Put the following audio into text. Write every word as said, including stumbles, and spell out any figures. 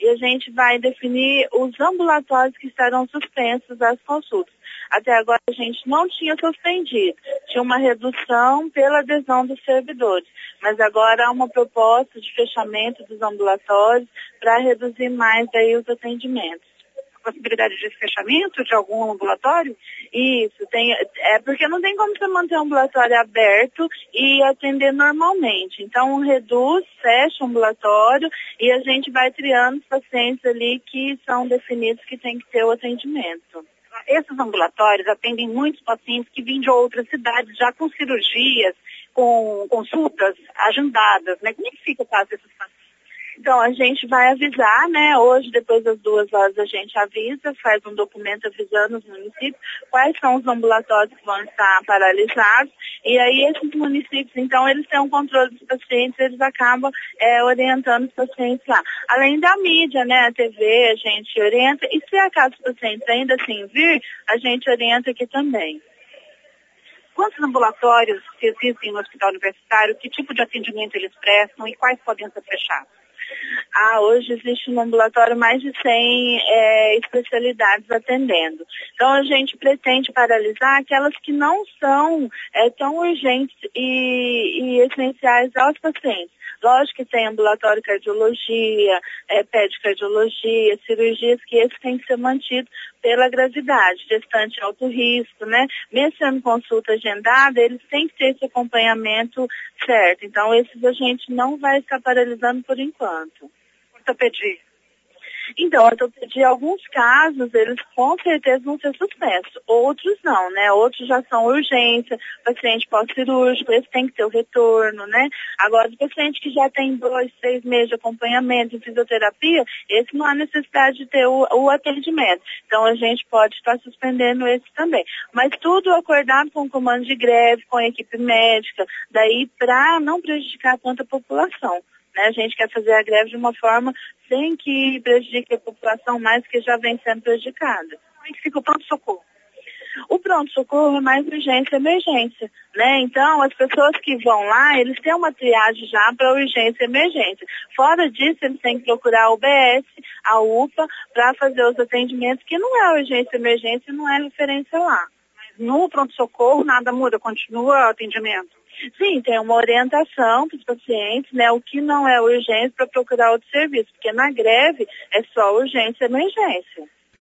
e a gente vai definir os ambulatórios que estarão suspensos às consultas. Até agora a gente não tinha suspendido, tinha uma redução pela adesão dos servidores, mas agora há uma proposta de fechamento dos ambulatórios para reduzir mais aí os atendimentos. Possibilidade de fechamento de algum ambulatório? Isso, tem, é porque não tem como você manter o ambulatório aberto e atender normalmente. Então, reduz, fecha o ambulatório e a gente vai triando os pacientes ali que são definidos que tem que ter o atendimento. Esses ambulatórios atendem muitos pacientes que vêm de outras cidades, já com cirurgias, com consultas agendadas, né? Como é que fica o caso desses pacientes? Então, a gente vai avisar, né? Hoje, depois das duas horas, a gente avisa, faz um documento avisando os municípios quais são os ambulatórios que vão estar paralisados. E aí, esses municípios, então, eles têm um controle dos pacientes, eles acabam é, orientando os pacientes lá. Além da mídia, né? A T V, a gente orienta. E se acaso os pacientes ainda assim vir, a gente orienta aqui também. Quantos ambulatórios existem no hospital universitário? Que tipo de atendimento eles prestam e quais podem ser fechados? Ah, hoje existe no ambulatório mais de cem é, especialidades atendendo. Então, a gente pretende paralisar aquelas que não são é, tão urgentes e, e essenciais aos pacientes. Lógico que tem ambulatório cardiologia, é, pedicardiologia, cirurgias que esses têm que ser mantidos pela gravidade, gestante alto risco, né? Mesmo sendo consulta agendada, eles têm que ter esse acompanhamento certo. Então, esses a gente não vai estar paralisando por enquanto. Ortopedia. Então, ortopedia, alguns casos, eles com certeza vão ser suspensos. Outros não, né? Outros já são urgência, paciente pós-cirúrgico, esse tem que ter o retorno, né? Agora, o paciente que já tem dois, três meses de acompanhamento em fisioterapia, esse não há necessidade de ter o, o atendimento. Então, a gente pode estar suspendendo esse também. Mas tudo acordado com o comando de greve, com a equipe médica, daí para não prejudicar tanta população. A gente quer fazer a greve de uma forma sem que prejudique a população mais que já vem sendo prejudicada. Como é que fica o pronto-socorro? O pronto-socorro é mais urgência e emergência, né? Então, as pessoas que vão lá, eles têm uma triagem já para urgência e emergência. Fora disso, eles têm que procurar a U B S, a U P A, para fazer os atendimentos, que não é urgência e emergência, não é referência lá. Mas no pronto-socorro nada muda, continua o atendimento? Sim, tem uma orientação para os pacientes, né, o que não é urgência para procurar outro serviço, porque na greve é só urgência e emergência.